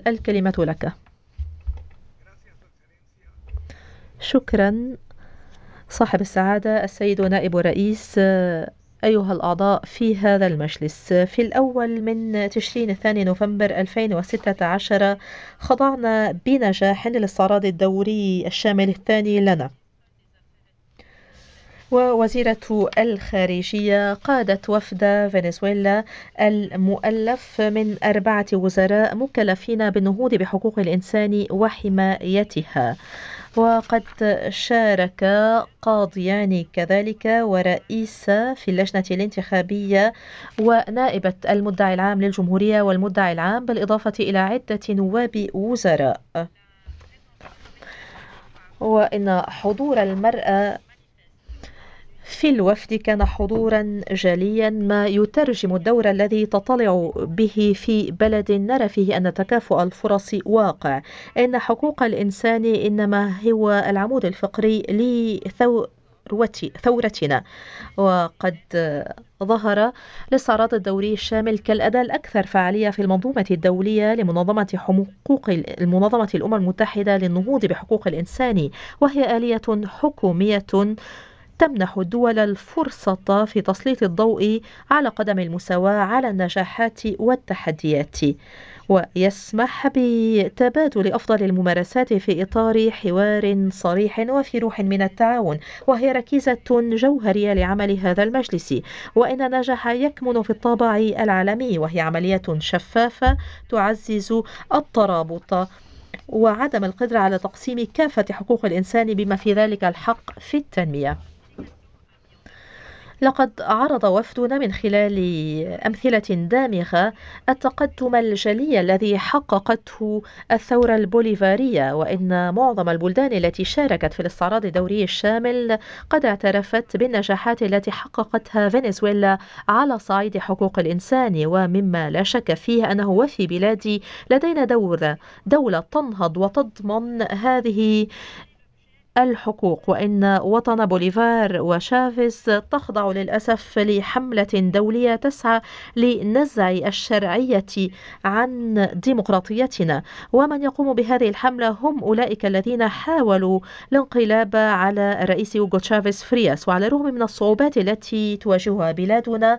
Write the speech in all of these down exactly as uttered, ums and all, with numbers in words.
الكلمة لك. شكرا صاحب السعادة السيد نائب الرئيس، أيها الأعضاء في هذا المجلس. في الأول من تشرين الثاني نوفمبر ألفين وستة عشر خضعنا بنجاح للاستعراض الدوري الشامل الثاني لنا، ووزيرة الخارجية قادت وفد فنزويلا المؤلف من أربعة وزراء مكلفين بالنهوض بحقوق الإنسان وحمايتها، وقد شارك قاضيان كذلك ورئيس في اللجنة الانتخابية ونائبة المدعي العام للجمهورية والمدعي العام، بالإضافة إلى عدة نواب وزراء. وإن حضور المرأة في الوفد كان حضورا جليا، ما يترجم الدور الذي تطلع به في بلد نرى فيه أن تكافؤ الفرص واقع. إن حقوق الإنسان إنما هو العمود الفقري لثورتنا، وقد ظهر الاستعراض الدوري الشامل كالأداة الأكثر فعالية في المنظومة الدولية لمنظمة حقوق المنظمة الأمم المتحدة للنهوض بحقوق الإنسان، وهي آلية حكومية تمنح الدول الفرصة في تسليط الضوء على قدم المساواة على النجاحات والتحديات، ويسمح بتبادل أفضل الممارسات في إطار حوار صريح وفي روح من التعاون، وهي ركيزة جوهرية لعمل هذا المجلس. وإن النجاح يكمن في الطابع العالمي، وهي عملية شفافة تعزز الترابط وعدم القدرة على تقسيم كافة حقوق الإنسان بما في ذلك الحق في التنمية. لقد عرض وفدنا من خلال أمثلة دامغة التقدم الجلي الذي حققته الثورة البوليفارية، وإن معظم البلدان التي شاركت في الاستعراض الدوري الشامل قد اعترفت بالنجاحات التي حققتها فنزويلا على صعيد حقوق الإنسان، ومما لا شك فيه أنه وفي بلادي لدينا دور دولة تنهض وتضمن هذه الحقوق. وإن وطن بوليفار وشافيز تخضع للأسف لحملة دولية تسعى لنزع الشرعية عن ديمقراطيتنا، ومن يقوم بهذه الحملة هم أولئك الذين حاولوا الانقلاب على الرئيس هوغو تشافيز فرياس. وعلى الرغم من الصعوبات التي تواجهها بلادنا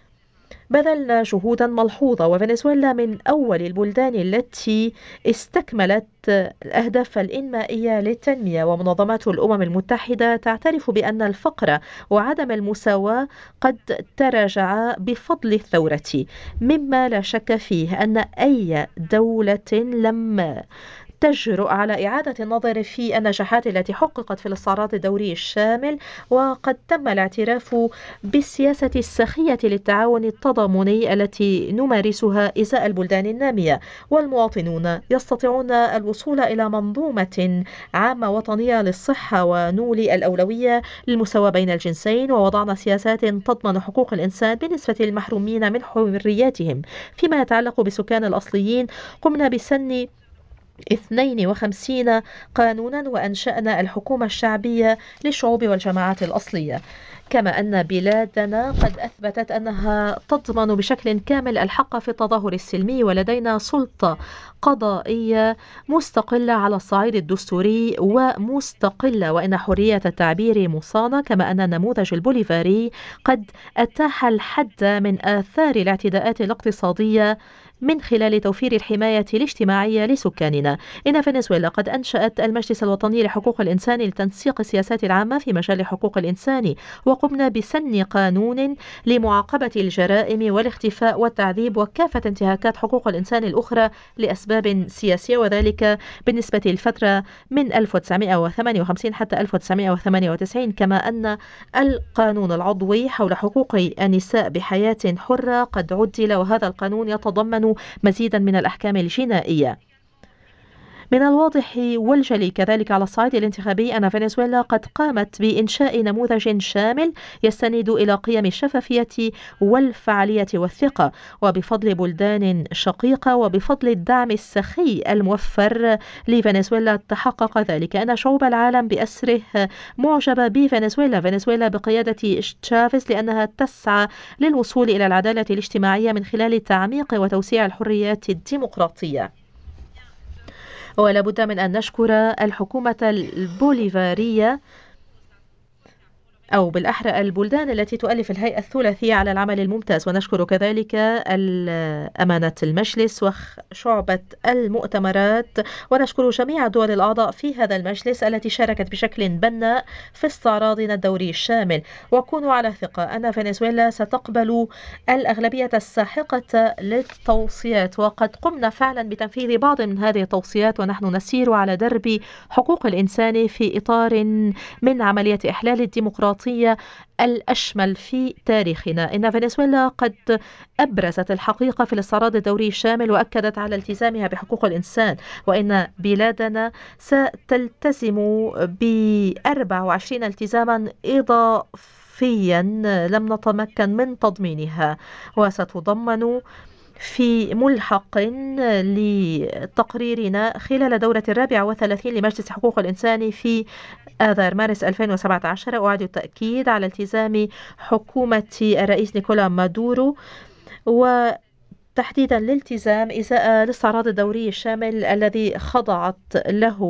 بذلنا جهودا ملحوظة، وفنزويلا من أول البلدان التي استكملت الأهداف الإنمائية للتنمية، ومنظمات الأمم المتحدة تعترف بأن الفقر وعدم المساواة قد تراجعا بفضل الثورة، مما لا شك فيه أن أي دولة لم تجرؤ على إعادة النظر في النجاحات التي حققت في الاستعراض الدوري الشامل، وقد تم الاعتراف بالسياسة السخية للتعاون التضامني التي نمارسها إزاء البلدان النامية، والمواطنون يستطيعون الوصول إلى منظومة عامة وطنية للصحة ونول الأولوية للمساواة بين الجنسين، ووضعنا سياسات تضمن حقوق الإنسان بالنسبة للمحرومين من حرياتهم. فيما يتعلق بالسكان الأصليين قمنا بسن اثنين وخمسين قانونا وأنشأنا الحكومة الشعبية للشعوب والجماعات الأصلية، كما أن بلادنا قد أثبتت أنها تضمن بشكل كامل الحق في التظاهر السلمي، ولدينا سلطة قضائية مستقلة على الصعيد الدستوري ومستقلة، وإن حرية التعبير مصانة، كما أن النموذج البوليفاري قد أتاح الحد من آثار الاعتداءات الاقتصادية من خلال توفير الحماية الاجتماعية لسكاننا. إن فنزويلا قد أنشأت المجلس الوطني لحقوق الإنسان لتنسيق السياسات العامة في مجال حقوق الإنسان، وقمنا بسن قانون لمعاقبة الجرائم والاختفاء والتعذيب وكافة انتهاكات حقوق الإنسان الأخرى لأسباب سياسية، وذلك بالنسبة للفترة من ألف وتسعمائة وثمانية وخمسين حتى ألف وتسعمائة وثمانية وتسعين. كما أن القانون العضوي حول حقوق النساء بحياة حرة قد عدل، وهذا القانون يتضمن مزيدا من الأحكام الجنائية. من الواضح والجلي كذلك على الصعيد الانتخابي أن فنزويلا قد قامت بإنشاء نموذج شامل يستند إلى قيم الشفافية والفعالية والثقة، وبفضل بلدان شقيقة وبفضل الدعم السخي الموفر لفنزويلا تحقق ذلك. أن شعوب العالم بأسره معجبة بفنزويلا فنزويلا بقيادة تشافيز لأنها تسعى للوصول إلى العدالة الاجتماعية من خلال تعميق وتوسيع الحريات الديمقراطية. ولا بد من أن نشكر الحكومة البوليفارية أو بالأحرى البلدان التي تؤلف الهيئة الثلاثية على العمل الممتاز، ونشكر كذلك أمانة المجلس وشعبة المؤتمرات، ونشكر جميع الدول الأعضاء في هذا المجلس التي شاركت بشكل بناء في استعراضنا الدوري الشامل. وكونوا على ثقة أن فنزويلا ستقبل الأغلبية الساحقة للتوصيات، وقد قمنا فعلا بتنفيذ بعض من هذه التوصيات، ونحن نسير على درب حقوق الإنسان في إطار من عملية إحلال الديمقراطية الأشمل في تاريخنا. إن فنزويلا قد أبرزت الحقيقة في الاستعراض الدوري الشامل وأكدت على التزامها بحقوق الإنسان، وإن بلادنا ستلتزم بأربع وعشرين التزاما إضافيا لم نتمكن من تضمينها، وستضمن في ملحق لتقريرنا خلال دورة الرابعة والثلاثين لمجلس حقوق الإنسان في آذار مارس ألفين وسبعة عشر. أعيد التأكيد على التزام حكومة الرئيس نيكولا مادورو، وتحديدا الالتزام إزاء الاستعراض الدوري الشامل الذي خضعت له